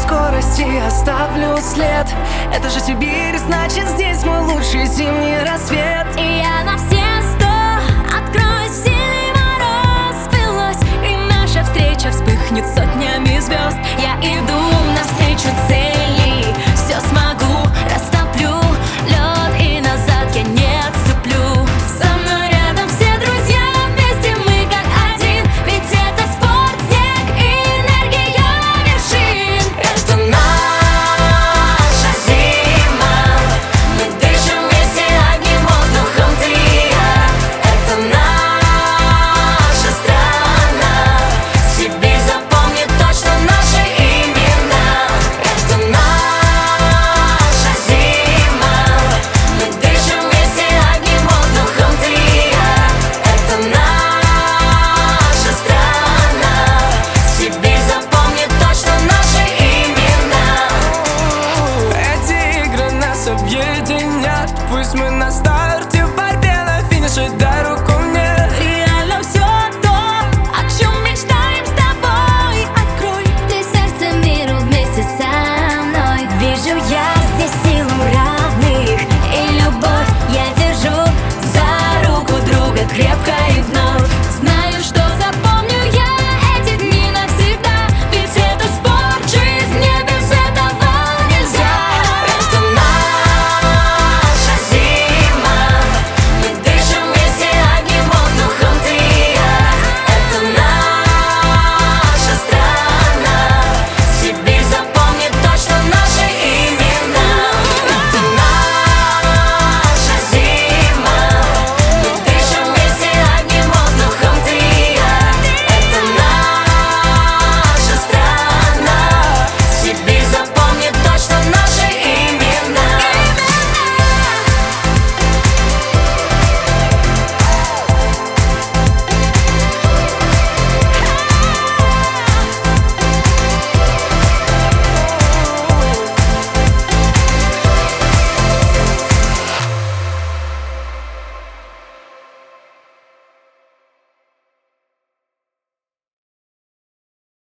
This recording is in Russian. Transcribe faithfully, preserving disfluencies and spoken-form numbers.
скорости оставлю след. Это же Сибирь, значит здесь мой лучший зимний рассвет. И я на все сто открою синий мороз, пылось, и наша встреча вспыхнет сотнями звезд. Я иду